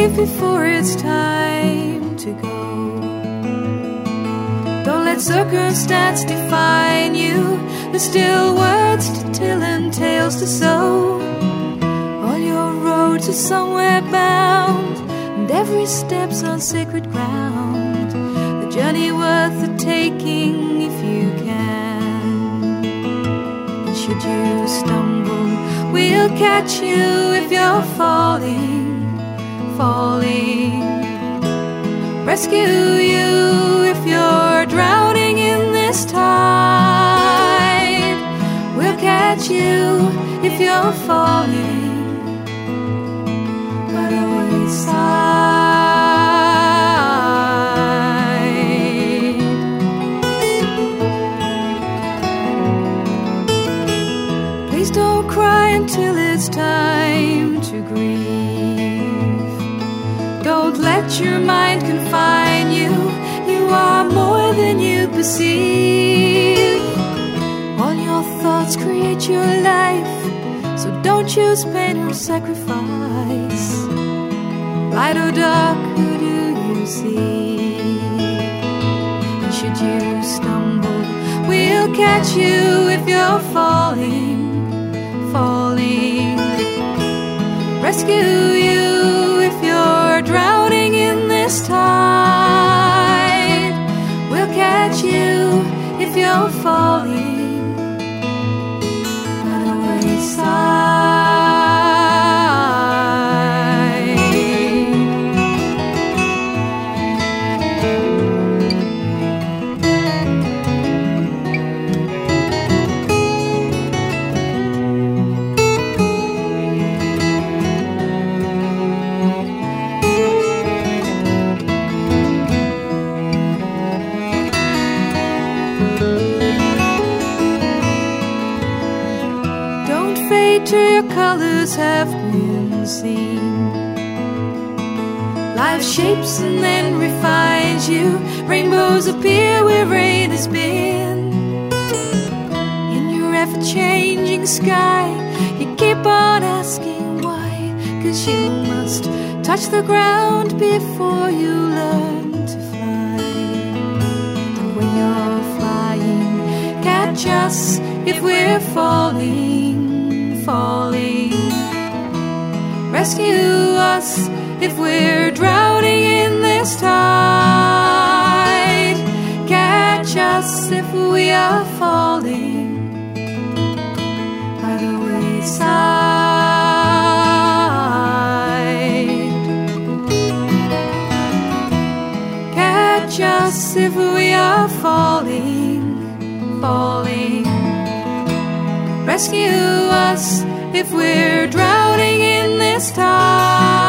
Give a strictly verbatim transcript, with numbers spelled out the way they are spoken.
brave before it's time to go. Don't let circumstance define you. There's still words to tell and tales to sow. All your roads are somewhere bound, and every step's on sacred ground. The journey worth the taking if you can. And should you stumble, we'll catch you if you're falling, falling. Rescue you if you're drowning in this tide. We'll catch you if you're falling by the wayside. Please don't cry until it's time to grieve. Don't let your mind confine you. You are more than you perceive. All your thoughts create your life, so don't choose pain or sacrifice. Light or dark, who do you see? And should you stumble, we'll catch you if you're falling, falling. Rescue you if you're drowning in this tide. We'll catch you if you're falling by the wayside. Till your colors have been seen. Life shapes and then refines you. Rainbows appear where rain has been. In your ever-changing sky, you keep on asking why. 'Cause you must touch the ground before you learn to fly. And when you're flying, catch us if we're falling, falling. Rescue us if we're drowning in this tide. Catch us if we are falling by the wayside. Catch us if we are falling, falling. Rescue us if we're drowning in this tide.